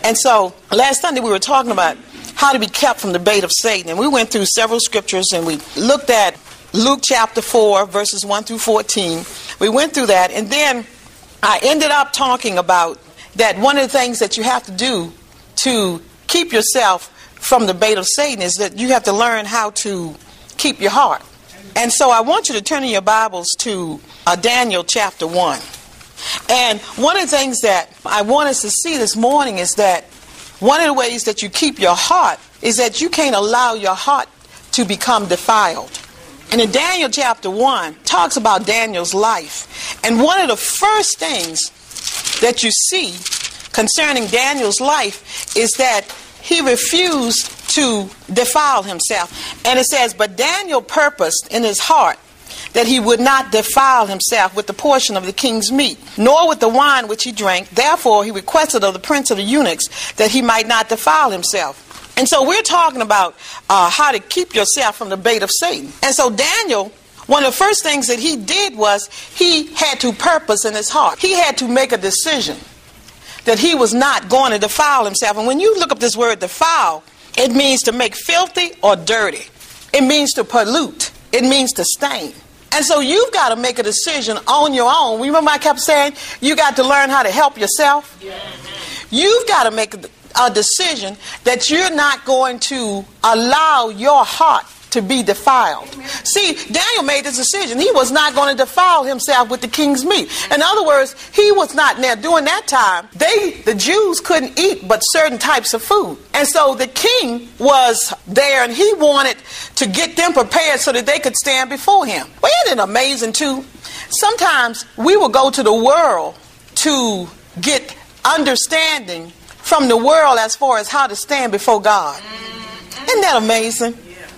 And so last Sunday we were talking about how to be kept from the bait of Satan. And we went through several scriptures and we looked at Luke chapter 4, verses 1 through 14. We went through that. And then I ended up talking about that one of the things that you have to do to keep yourself from the bait of Satan is that you have to learn how to keep your heart. And so I want you to turn in your Bibles to Daniel chapter 1. And one of the things that I want us to see this morning is that one of the ways that you keep your heart is that you can't allow your heart to become defiled. And in Daniel chapter 1 talks about Daniel's life. And one of the first things that you see concerning Daniel's life is that he refused to defile himself. And it says, but Daniel purposed in his heart that he would not defile himself with the portion of the king's meat, nor with the wine which he drank. Therefore he requested of the prince of the eunuchs that he might not defile himself. And so we're talking about how to keep yourself from the bait of Satan. And so Daniel, one of the first things that he did was he had to purpose in his heart. He had to make a decision that he was not going to defile himself. And when you look up this word defile, it means to make filthy or dirty. It means to pollute. It means to stain. And so you've got to make a decision on your own. Remember I kept saying you got to learn how to help yourself? Yeah. You've got to make a decision that you're not going to allow your heart to be defiled. See, Daniel made this decision. He was not going to defile himself with the king's meat. In other words, he was not. Now, during that time, the Jews couldn't eat but certain types of food. And so the king was there and he wanted to get them prepared so that they could stand before him. Well, isn't it amazing, too? Sometimes we will go to the world to get understanding from the world as far as how to stand before God. Isn't that amazing?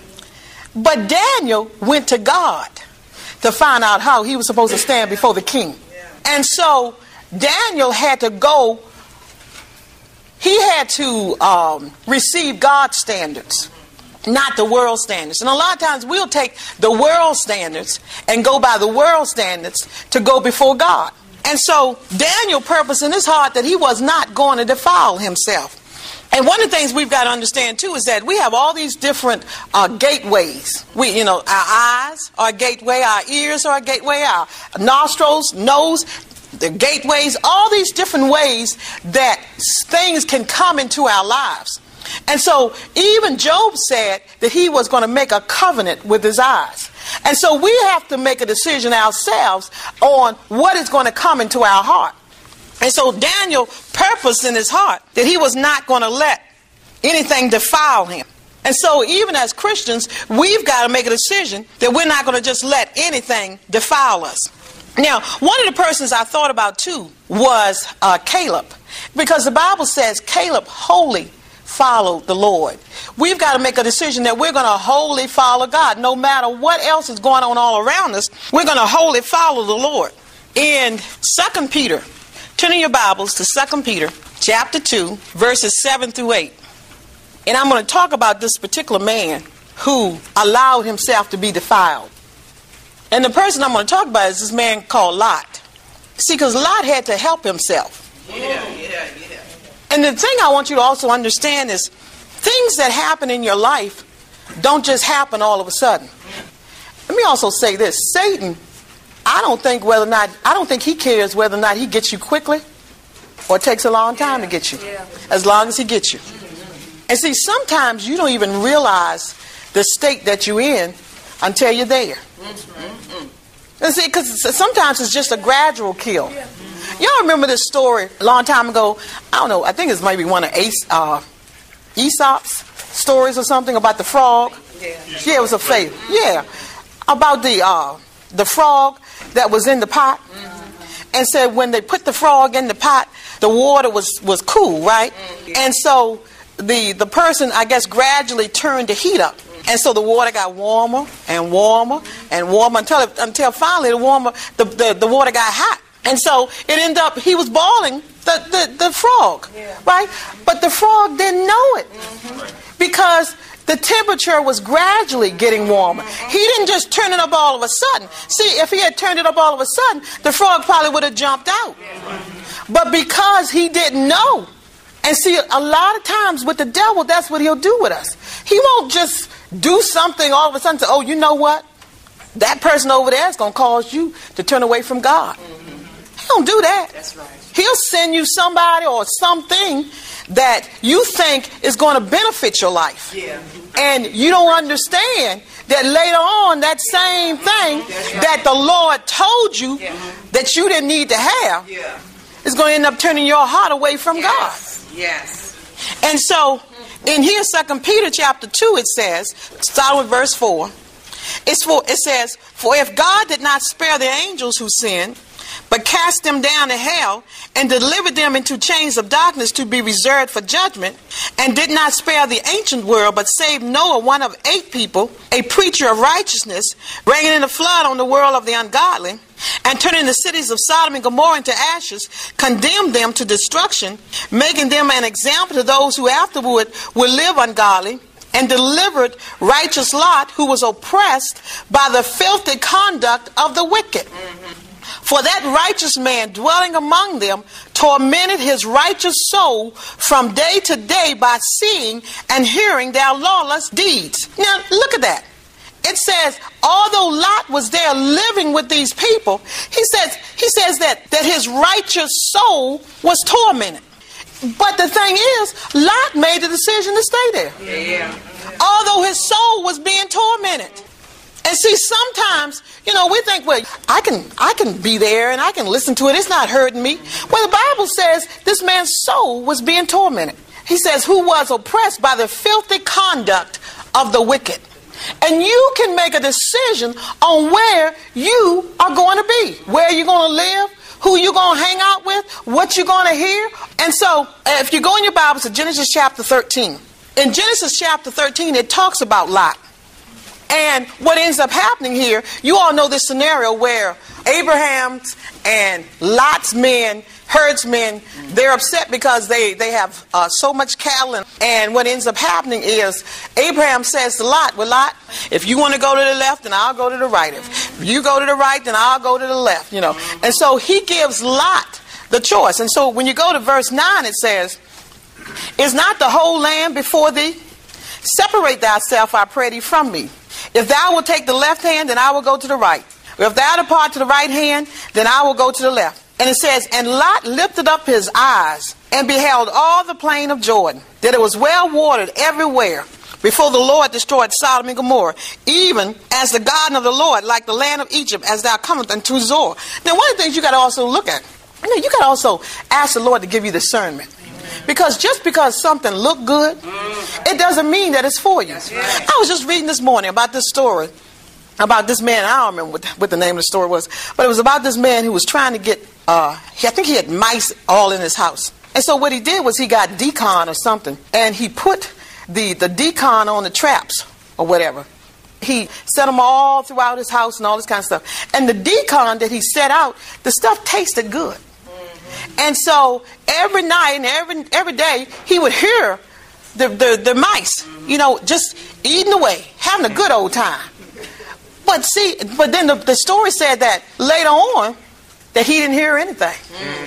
But Daniel went to God to find out how he was supposed to stand before the king. And so Daniel had to go, he had to receive God's standards, not the world standards. And a lot of times we'll take the world standards and go by the world standards to go before God. And so Daniel purposed in his heart that he was not going to defile himself. And one of the things we've got to understand, too, is that we have all these different gateways. Our eyes are a gateway, our ears are a gateway, our nostrils, nose, the gateways, all these different ways that things can come into our lives. And so even Job said that he was going to make a covenant with his eyes. And so we have to make a decision ourselves on what is going to come into our heart. And so Daniel purposed in his heart that he was not going to let anything defile him. And so even as Christians, we've got to make a decision that we're not going to just let anything defile us. Now, one of the persons I thought about too was Caleb, because the Bible says Caleb wholly followed the Lord. We've got to make a decision that we're going to wholly follow God. No matter what else is going on all around us, we're going to wholly follow the Lord. In 2 Peter, turn in your Bibles to 2 Peter chapter 2, verses 7 through 8. And I'm going to talk about this particular man who allowed himself to be defiled. And the person I'm going to talk about is this man called Lot. See, because Lot had to help himself. Yeah. And the thing I want you to also understand is things that happen in your life don't just happen all of a sudden. Let me also say this. Satan, I don't think he cares whether or not he gets you quickly or it takes a long time to get you. As long as he gets you. And see, sometimes you don't even realize the state that you're in until you're there. And see, because sometimes it's just a gradual kill. Y'all remember this story a long time ago? I don't know, I think it's maybe one of Aesop's stories or something about the frog. Yeah, it was a fable. Yeah. About the frog that was in the pot. And said when they put the frog in the pot, the water was cool, right? And so the person, I guess, gradually turned the heat up. And so the water got warmer and warmer and warmer until finally the water got hot. And so it ended up, he was boiling the frog, right? But the frog didn't know it because the temperature was gradually getting warmer. He didn't just turn it up all of a sudden. See, if he had turned it up all of a sudden, the frog probably would have jumped out. But because he didn't know And see, a lot of times with the devil, that's what he'll do with us. He won't just do something all of a sudden and say, oh, you know what? That person over there is going to cause you to turn away from God. He don't do that. That's right. He'll send you somebody or something that you think is going to benefit your life. Yeah. And you don't understand that later on, that same thing that the Lord told you that you didn't need to have is going to end up turning your heart away from God. Yes. And so, in here, 2 Peter chapter 2, it says, start with verse 4. It says, for if God did not spare the angels who sinned, but cast them down to hell and delivered them into chains of darkness to be reserved for judgment, and did not spare the ancient world, but saved Noah, one of 8 people, a preacher of righteousness, bringing in a flood on the world of the ungodly, and turning the cities of Sodom and Gomorrah into ashes, condemned them to destruction, making them an example to those who afterward will live ungodly, and delivered righteous Lot, who was oppressed by the filthy conduct of the wicked. For that righteous man dwelling among them tormented his righteous soul from day to day by seeing and hearing their lawless deeds. Now, look at that. It says, although Lot was there living with these people, he says that his righteous soul was tormented. But the thing is, Lot made the decision to stay there. Yeah. Although his soul was being tormented. And see, sometimes, we think, well, I can be there and I can listen to it. It's not hurting me. Well, the Bible says this man's soul was being tormented. He says, who was oppressed by the filthy conduct of the wicked. And you can make a decision on where you are going to be, where you're going to live, who you're going to hang out with, what you're going to hear. And so, if you go in your Bibles to Genesis chapter 13, in Genesis chapter 13, it talks about Lot. And what ends up happening here, you all know this scenario where Abraham's and Lot's men, herdsmen, they're upset because they have so much cattle. And what ends up happening is Abraham says to Lot, well, Lot, if you want to go to the left, then I'll go to the right. If you go to the right, then I'll go to the left, And so he gives Lot the choice. And so when you go to verse 9, it says, is not the whole land before thee? Separate thyself, I pray thee, from me. If thou wilt take the left hand, then I will go to the right. If thou depart to the right hand, then I will go to the left. And it says, and Lot lifted up his eyes and beheld all the plain of Jordan, that it was well watered everywhere, before the Lord destroyed Sodom and Gomorrah, even as the garden of the Lord, like the land of Egypt, as thou comest unto Zoar. Now, one of the things you got to also look at, you got to also ask the Lord to give you discernment. Because just because something looked good, it doesn't mean that it's for you. I was just reading this morning about this story, about this man. I don't remember what the name of the story was, but it was about this man who was trying to get, I think he had mice all in his house. And so what he did was he got decon or something, and he put the decon on the traps or whatever. He set them all throughout his house and all this kind of stuff. And the decon that he set out, the stuff tasted good. And so every night and every day he would hear the mice, just eating away, having a good old time. But then the story said that later on that he didn't hear anything.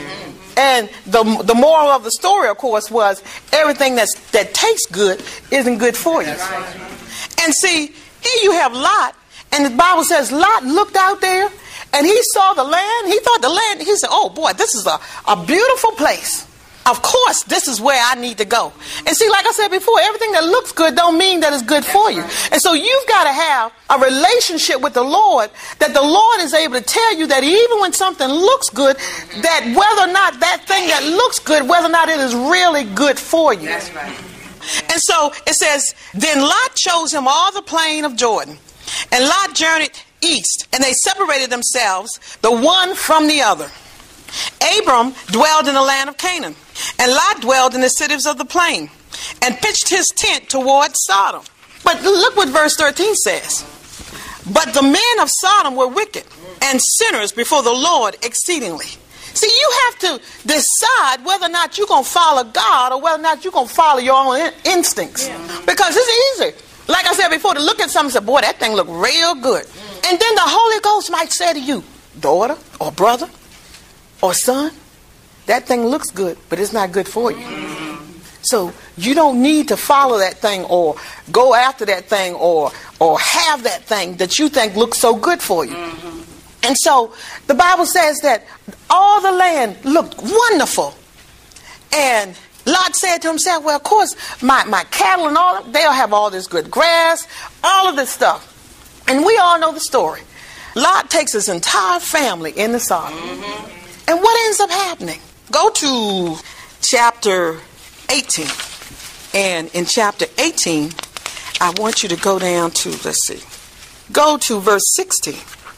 And the moral of the story, of course, was everything that tastes good isn't good for you. And see, here you have Lot, and the Bible says Lot looked out there. And he saw the land. He thought the land. He said, oh, boy, this is a beautiful place. Of course, this is where I need to go. And see, like I said before, everything that looks good don't mean that it's good for you. And so you've got to have a relationship with the Lord, that the Lord is able to tell you that even when something looks good, that whether or not that thing that looks good, whether or not it is really good for you. That's right. And so it says, then Lot chose him all the plain of Jordan. And Lot journeyed east, and they separated themselves, the one from the other. Abram dwelled in the land of Canaan, and Lot dwelled in the cities of the plain, and pitched his tent toward Sodom. But look what verse 13 says. But the men of Sodom were wicked and sinners before the Lord exceedingly. See, you have to decide whether or not you're going to follow God or whether or not you're going to follow your own instincts. Because it's easy, like I said before, to look at something and say, boy, that thing look real good. And then the Holy Ghost might say to you, daughter or brother or son, that thing looks good, but it's not good for you. So you don't need to follow that thing or go after that thing or have that thing that you think looks so good for you. And so the Bible says that all the land looked wonderful. And Lot said to himself, well, of course, my cattle and all, they'll have all this good grass, all of this stuff. And we all know the story. Lot takes his entire family into Sodom. And what ends up happening? Go to chapter 18. And in chapter 18, I want you to go down to, go to verse 16.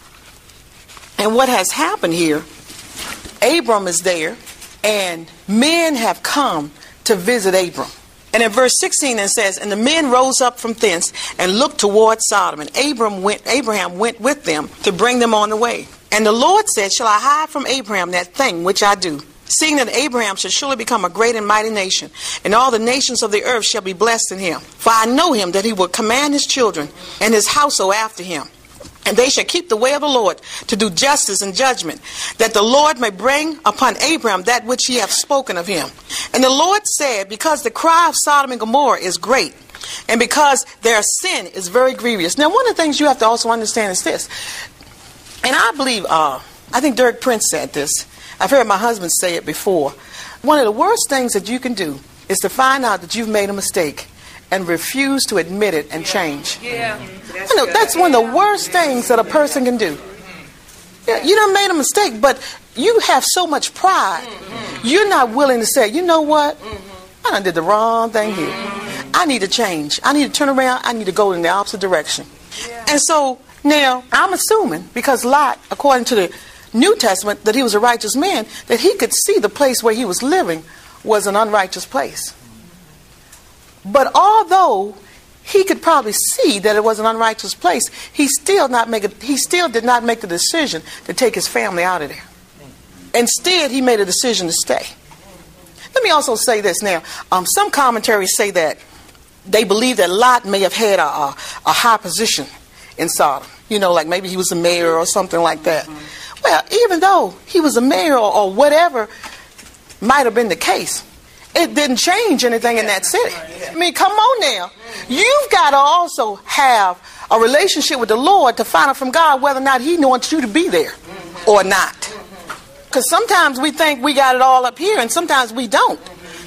And what has happened here, Abram is there, and men have come to visit Abram. And in verse 16 it says, and the men rose up from thence and looked toward Sodom, and Abraham went with them to bring them on the way. And the Lord said, shall I hide from Abraham that thing which I do? Seeing that Abraham shall surely become a great and mighty nation, and all the nations of the earth shall be blessed in him. For I know him, that he will command his children and his household after him. And they shall keep the way of the Lord to do justice and judgment, that the Lord may bring upon Abraham that which he hath spoken of him. And the Lord said, because the cry of Sodom and Gomorrah is great, and because their sin is very grievous. Now, one of the things you have to also understand is this. And I believe, I think Derek Prince said this. I've heard my husband say it before. One of the worst things that you can do is to find out that you've made a mistake and refuse to admit it and change. That's one of the worst things that a person can do. You done made a mistake, but you have so much pride. You're not willing to say, you know what? I done did the wrong thing here. I need to change. I need to turn around. I need to go in the opposite direction. And so now I'm assuming, because Lot, according to the New Testament, that he was a righteous man, that he could see the place where he was living was an unrighteous place. But although he could probably see that it was an unrighteous place, he still did not make the decision to take his family out of there. Instead, he made a decision to stay. Let me also say this now. Some commentaries say that they believe that Lot may have had a high position in Sodom. You know, like maybe he was a mayor or something like that. Well, even though he was a mayor or whatever might have been the case, it didn't change anything in that city. I mean, come on now. You've got to also have a relationship with the Lord to find out from God whether or not he wants you to be there or not. Because sometimes we think we got it all up here and sometimes we don't.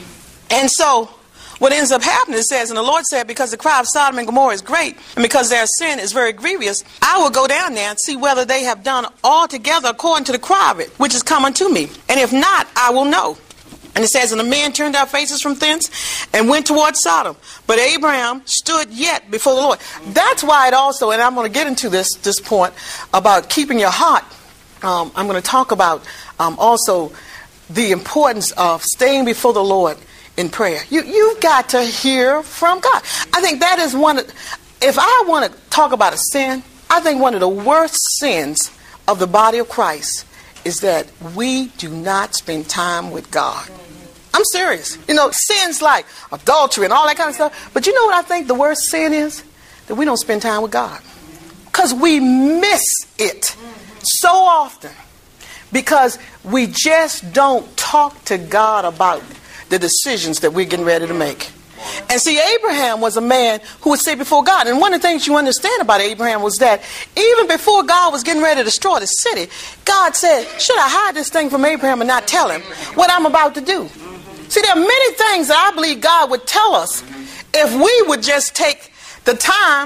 And so what ends up happening, it says, and the Lord said, because the cry of Sodom and Gomorrah is great, and because their sin is very grievous, I will go down there and see whether they have done altogether according to the cry of it, which is come unto me. And if not, I will know. And it says, and the men turned their faces from thence and went toward Sodom. But Abraham stood yet before the Lord. That's why it also, and I'm going to get into this point about keeping your heart. I'm going to talk about also the importance of staying before the Lord in prayer. You've got to hear from God. I think that is if I want to talk about a sin, I think one of the worst sins of the body of Christ is that we do not spend time with God. I'm serious. You know, sins like adultery and all that kind of stuff. But you know what I think the worst sin is? That we don't spend time with God. Because we miss it so often. Because we just don't talk to God about the decisions that we're getting ready to make. And see, Abraham was a man who would say before God. And one of the things you understand about Abraham was that even before God was getting ready to destroy the city, God said, should I hide this thing from Abraham and not tell him what I'm about to do? See, there are many things that I believe God would tell us if we would just take the time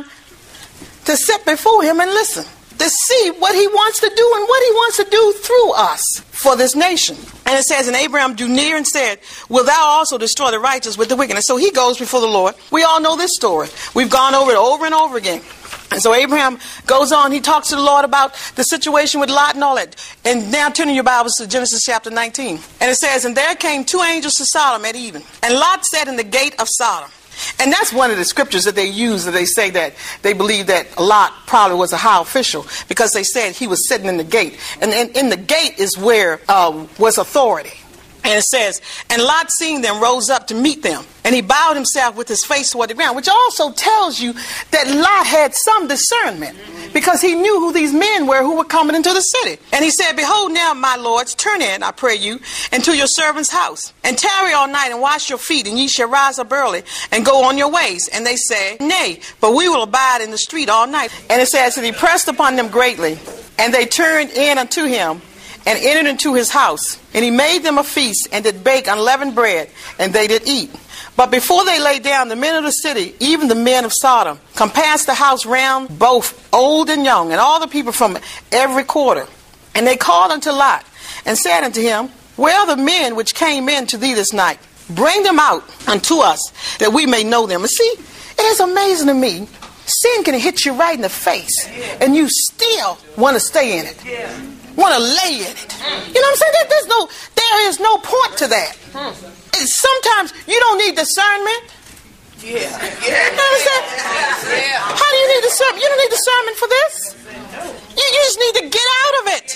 to sit before him and listen, to see what he wants to do and what he wants to do through us for this nation. And it says, and Abraham drew near and said, will thou also destroy the righteous with the wicked? And so he goes before the Lord. We all know this story. We've gone over it over and over again. And so Abraham goes on. He talks to the Lord about the situation with Lot and all that. And now turning your Bibles to Genesis chapter 19. And it says, and there came two angels to Sodom at even. And Lot sat in the gate of Sodom. And that's one of the scriptures that they use, that they say that they believe that Lot probably was a high official, because they said he was sitting in the gate. And in the gate is where was authority. And it says, and Lot seeing them rose up to meet them. And he bowed himself with his face toward the ground, which also tells you that Lot had some discernment. because he knew who these men were who were coming into the city. And he said, behold now, my lords, turn in, I pray you, into your servant's house, and tarry all night, and wash your feet, and ye shall rise up early, and go on your ways. And they said, nay, but we will abide in the street all night. And it says that he pressed upon them greatly, and they turned in unto him, and entered into his house. And he made them a feast, and did bake unleavened bread, and they did eat. But before they lay down, the men of the city, even the men of Sodom, compassed the house round, both old and young, and all the people from every quarter. And they called unto Lot, and said unto him, where are the men which came in to thee this night? Bring them out unto us, that we may know them. And see, it is amazing to me. Sin can hit you right in the face, and you still want to stay in it. Want to lay in it. You know what I'm saying? There is no point to that. And sometimes you don't need discernment. You understand? How do you need discernment? You don't need discernment for this. You just need to get out of it.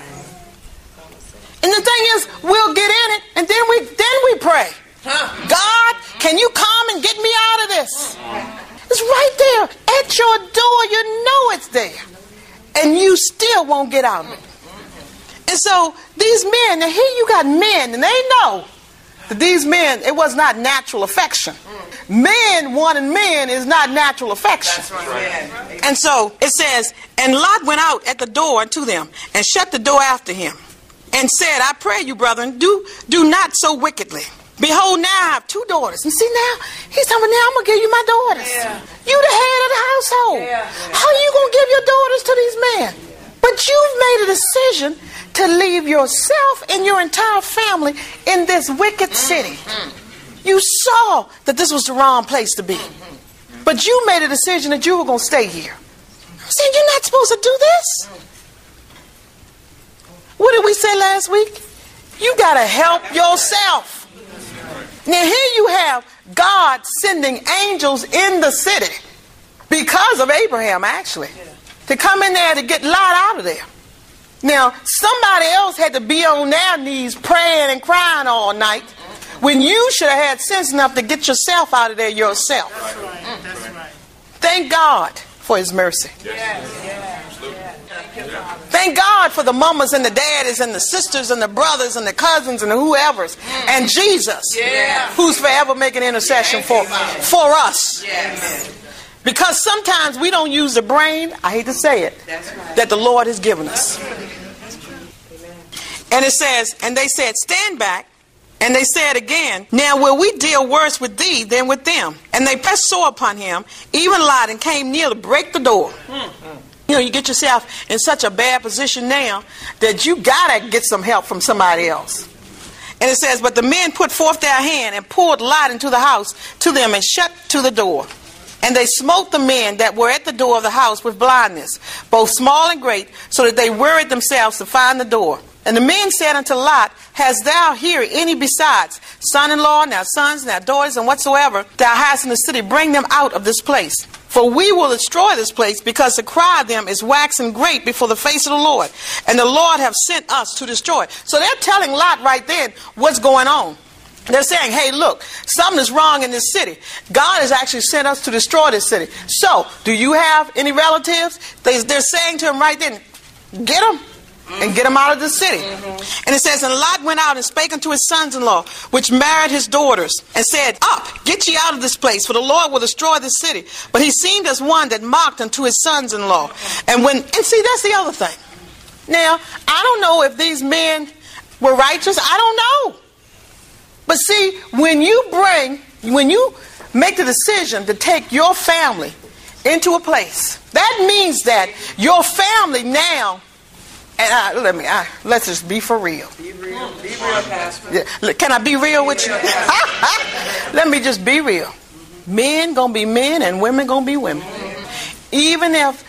And the thing is, we'll get in it, and then we pray. God, can you come and get me out of this? It's right there at your door. You know it's there. And you still won't get out of it. And so these men, now here you got men, and they know that these men, it was not natural affection. Men wanting men is not natural affection. And so it says, and Lot went out at the door unto them, and shut the door after him, and said, I pray you, brethren, do not so wickedly. Behold, now I have 2 daughters. And see now, he's talking about, now I'm going to give you my daughters. You the head of the household. How are you going to give your daughters to these men? But you've made a decision to leave yourself and your entire family in this wicked city. You saw that this was the wrong place to be. But you made a decision that you were going to stay here. I said, you're not supposed to do this. What did we say last week? You got to help yourself. Now here you have God sending angels in the city because of Abraham, actually, to come in there to get Lot out of there. Now, somebody else had to be on their knees praying and crying all night when you should have had sense enough to get yourself out of there yourself. That's right. Thank God for his mercy. Thank God for the mamas and the daddies and the sisters and the brothers and the cousins and the whoever's and Jesus, who's forever making intercession for us. Because sometimes we don't use the brain, I hate to say it, that the Lord has given us. And it says, and they said, stand back. And they said again, now will we deal worse with thee than with them? And they pressed sore upon him, even Lot, and came near to break the door. You know, you get yourself in such a bad position now that you gotta get some help from somebody else. And it says, but the men put forth their hand and pulled Lot into the house to them and shut to the door. And they smote the men that were at the door of the house with blindness, both small and great, so that they wearied themselves to find the door. And the men said unto Lot, hast thou here any besides son-in-law, and our sons, and our daughters, and whatsoever thou hast in the city, bring them out of this place. For we will destroy this place, because the cry of them is waxing great before the face of the Lord. And the Lord have sent us to destroy. So they're telling Lot right then what's going on. They're saying, hey, look, something is wrong in this city. God has actually sent us to destroy this city. So, do you have any relatives? They're saying to him right then, get them. And get him out of the city. And it says, and Lot went out and spake unto his sons-in-law, which married his daughters, and said, up, get ye out of this place, for the Lord will destroy this city. But he seemed as one that mocked unto his sons-in-law. And see, that's the other thing. Now, I don't know if these men were righteous. I don't know. But see, when you make the decision to take your family into a place, that means that your family now. And let's just be for real. Be real, Pastor. Yeah. Can I be real with you? Let me just be real. Men gonna be men and women gonna be women. Even if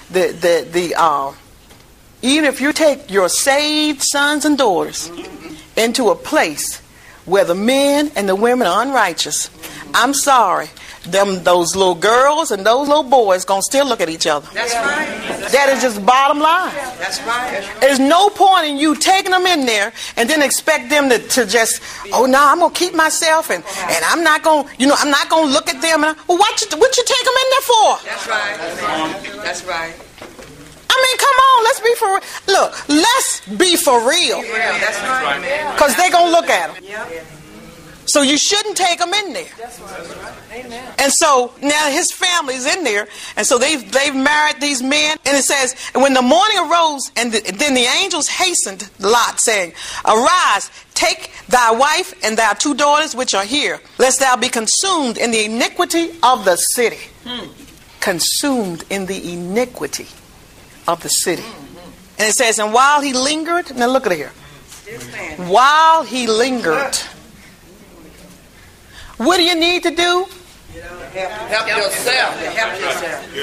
even if you take your saved sons and daughters into a place where the men and the women are unrighteous, I'm sorry. Those little girls and those little boys gonna still look at each other. That's right. That is just bottom line. That's right. There's no point in you taking them in there and then expect them to just, oh no, I'm gonna keep myself and I'm not gonna, I'm not gonna look at them. Well, what you take them in there for? That's right. That's right. I mean, come on, let's be for real. Look, let's be for real. Yeah, that's right. Because they're going to look at them. Yep. So you shouldn't take them in there. That's right. Amen. And so now his family's in there. And so they've married these men. And it says, and when the morning arose, and then the angels hastened Lot, saying, Arise, take thy wife and thy 2 daughters which are here, lest thou be consumed in the iniquity of the city. Consumed in the iniquity of the city. And it says, and while he lingered, now look at here. While he lingered, what do you need to do? Help yourself. Help yourself.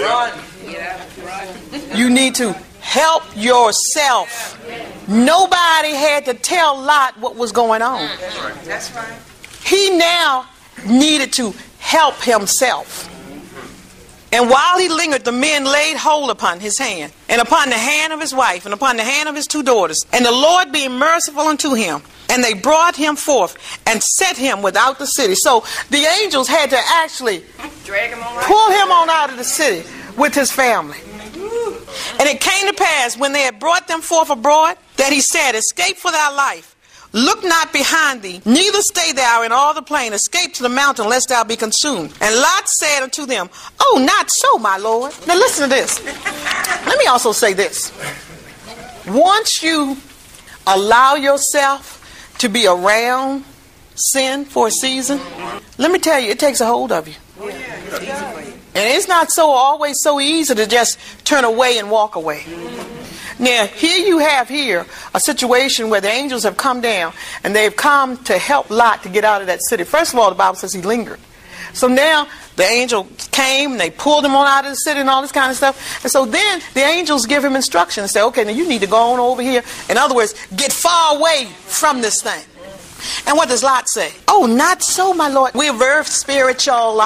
Run. You need to help yourself. Nobody had to tell Lot what was going on. That's right. He now needed to help himself. And while he lingered, the men laid hold upon his hand, and upon the hand of his wife, and upon the hand of his 2 daughters. And the Lord being merciful unto him, and they brought him forth, and set him without the city. So the angels had to actually Drag him on pull him on out of the city with his family. And it came to pass, when they had brought them forth abroad, that he said, Escape for thy life. Look not behind thee, neither stay thou in all the plain. Escape to the mountain, lest thou be consumed. And Lot said unto them, Oh, not so, my Lord. Now listen to this. Let me also say this. Once you allow yourself to be around sin for a season, let me tell you, it takes a hold of you. And it's not always so easy to just turn away and walk away. Now, here you have a situation where the angels have come down and they've come to help Lot to get out of that city. First of all, the Bible says he lingered. So now the angel came and they pulled him on out of the city and all this kind of stuff. And so then the angels give him instructions and say, okay, now you need to go on over here. In other words, get far away from this thing. And what does Lot say? Oh, not so, my Lord. We're very spiritual.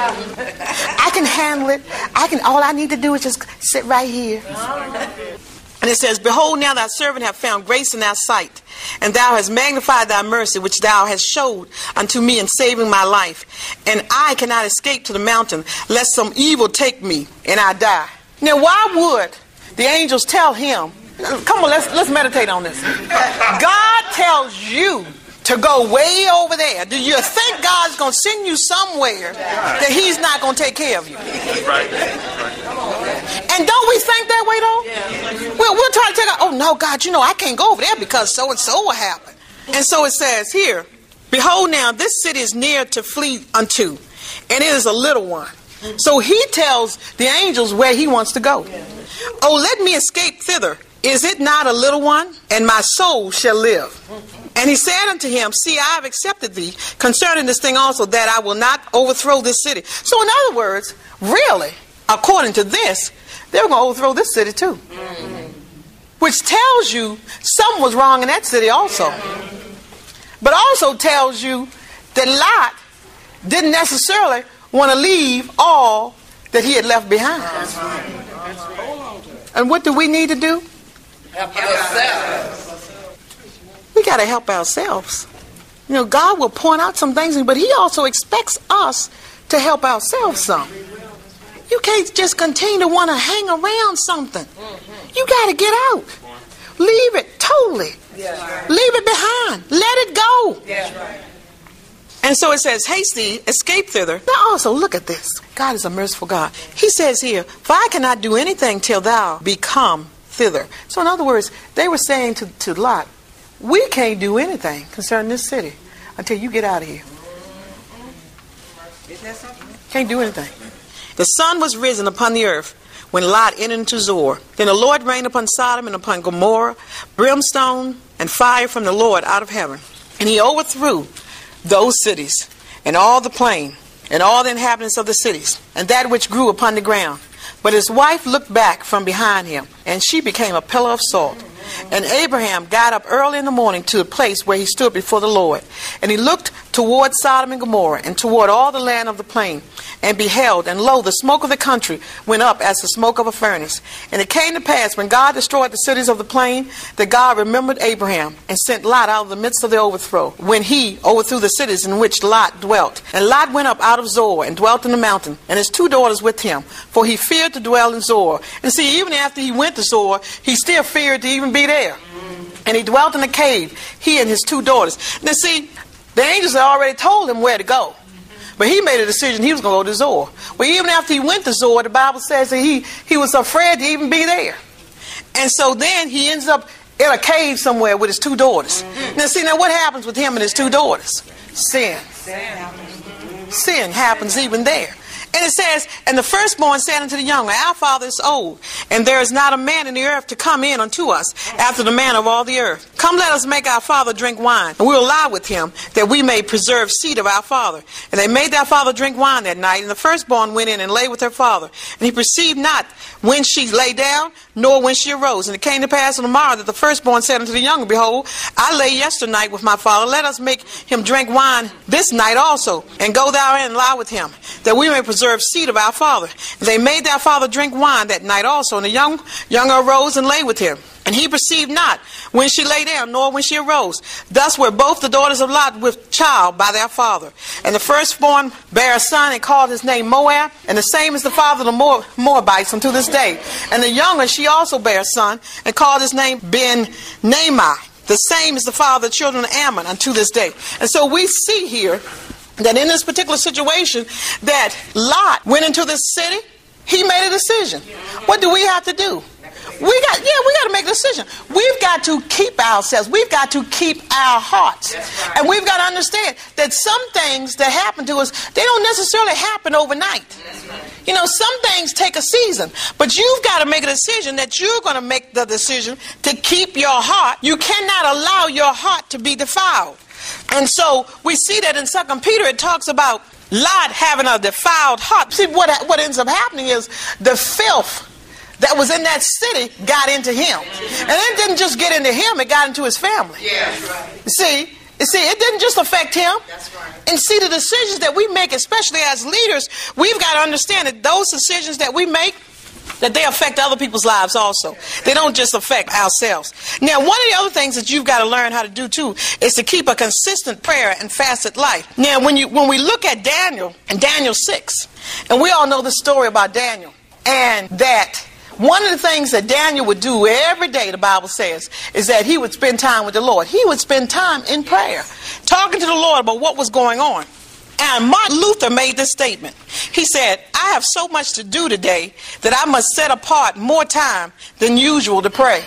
I can handle it. All I need to do is just sit right here. And it says, Behold, now thy servant hath found grace in thy sight, and thou hast magnified thy mercy, which thou hast showed unto me in saving my life. And I cannot escape to the mountain, lest some evil take me, and I die. Now, why would the angels tell him? Come on, let's meditate on this. God tells you to go way over there. Do you think God's going to send you somewhere that he's not going to take care of you? Right. And don't we think that way, though? We'll try to take out, oh, no, God, I can't go over there because so-and-so will happen. And so it says here, Behold now, this city is near to flee unto, and it is a little one. So he tells the angels where he wants to go. Oh, let me escape thither. Is it not a little one? And my soul shall live. And he said unto him, See, I have accepted thee concerning this thing also, that I will not overthrow this city. So in other words, really, according to this, they were going to overthrow this city too. Which tells you something was wrong in that city also. But also tells you that Lot didn't necessarily want to leave all that he had left behind. And what do we need to do? Help yourself. We got to help ourselves. God will point out some things, but he also expects us to help ourselves some. You can't just continue to want to hang around something. You got to get out. Leave it totally. Leave it behind. Let it go. And so it says, Haste thee, escape thither. Now also, look at this. God is a merciful God. He says here, For I cannot do anything till thou be come thither. So in other words, they were saying to Lot, we can't do anything concerning this city until you get out of here. Can't do anything. The sun was risen upon the earth when Lot entered into Zoar. Then the Lord rained upon Sodom and upon Gomorrah brimstone and fire from the Lord out of heaven. And he overthrew those cities and all the plain and all the inhabitants of the cities and that which grew upon the ground. But his wife looked back from behind him, and she became a pillar of salt. And Abraham got up early in the morning to the place where he stood before the Lord. And he looked toward Sodom and Gomorrah, and toward all the land of the plain. and beheld, and lo, the smoke of the country went up as the smoke of a furnace. And it came to pass, when God destroyed the cities of the plain, that God remembered Abraham, and sent Lot out of the midst of the overthrow, when he overthrew the cities in which Lot dwelt. And Lot went up out of Zoar, and dwelt in the mountain, and his 2 daughters with him, for he feared to dwell in Zoar. And see, even after he went to Zoar, he still feared to even be there. And he dwelt in a cave, he and his 2 daughters. Now see, the angels had already told him where to go. But he made a decision he was going to go to Zoar. Well, even after he went to Zoar, the Bible says that he was afraid to even be there. And so then he ends up in a cave somewhere with his 2 daughters. Now see, now what happens with him and his 2 daughters? Sin. Sin happens even there. And it says, and the firstborn said unto the younger, our father is old, and there is not a man in the earth to come in unto us after the manner of all the earth. Come, let us make our father drink wine, and we will lie with him, that we may preserve seed of our father. And they made their father drink wine that night, and the firstborn went in and lay with her father. And he perceived not when she lay down, nor when she arose. And it came to pass on the morrow that the firstborn said unto the younger, behold, I lay yesternight with my father, let us make him drink wine this night also, and go thou in and lie with him, that we may preserve seed of our father. And they made their father drink wine that night also, and the younger arose and lay with him. And he perceived not when she lay down, nor when she arose. Thus were both the daughters of Lot with child by their father. And the firstborn bare a son, and called his name Moab, and the same is the father of the Moabites unto this day. And the younger, she also bare a son, and called his name Ben-Nami. The same is the father of the children of Ammon unto this day. And so we see here that in this particular situation, that Lot went into this city. He made a decision. What do we have to do? We got to make a decision. We've got to keep ourselves. We've got to keep our hearts. Right. And we've got to understand that some things that happen to us, they don't necessarily happen overnight. Right. You know, some things take a season. But you've got to make a decision that you're going to make the decision to keep your heart. You cannot allow your heart to be defiled. And so we see that in 2 Peter, it talks about Lot having a defiled heart. See, what ends up happening is the filth that was in that city got into him. And it didn't just get into him, it got into his family. Yeah, that's right. You see, it didn't just affect him. That's right. And see, the decisions that we make, especially as leaders, we've got to understand that those decisions that we make, that they affect other people's lives also. They don't just affect ourselves. Now, one of the other things that you've got to learn how to do too is to keep a consistent prayer and fasted life. Now, when we look at Daniel in Daniel 6, and we all know the story about Daniel, and that one of the things that Daniel would do every day, the Bible says, is that he would spend time with the Lord. He would spend time in prayer, talking to the Lord about what was going on. And Martin Luther made this statement. He said, I have so much to do today that I must set apart more time than usual to pray.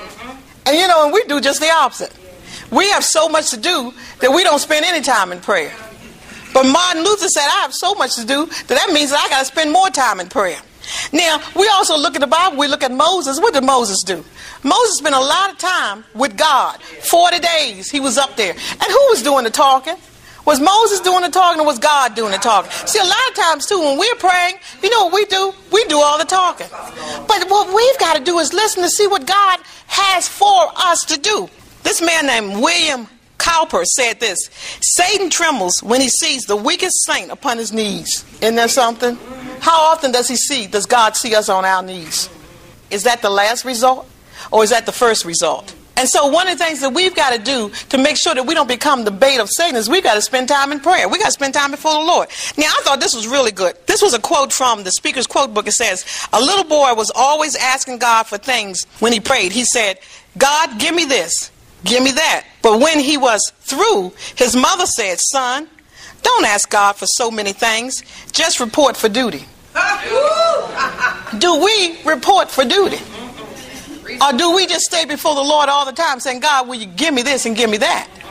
And you know, and we do just the opposite. We have so much to do that we don't spend any time in prayer. But Martin Luther said, I have so much to do that means that I got to spend more time in prayer. Now, we also look at the Bible, we look at Moses. What did Moses do? Moses spent a lot of time with God. 40 days he was up there. And who was doing the talking? Was Moses doing the talking, or was God doing the talking? See, a lot of times too, when we're praying, you know what we do? We do all the talking. But what we've got to do is listen to see what God has for us to do. This man named William Cowper said this: Satan trembles when he sees the weakest saint upon his knees. Isn't that something? How often does God see us on our knees? Is that the last result, or is that the first result? And so one of the things that we've got to do to make sure that we don't become the bait of Satan is we've got to spend time in prayer. We've got to spend time before the Lord. Now, I thought this was really good. This was a quote from the Speaker's Quote Book. It says, a little boy was always asking God for things when he prayed. He said, God, give me this, give me that. But when he was through, his mother said, son, don't ask God for so many things. Just report for duty. Do we report for duty? Or do we just stay before the Lord all the time saying, God, will you give me this and give me that?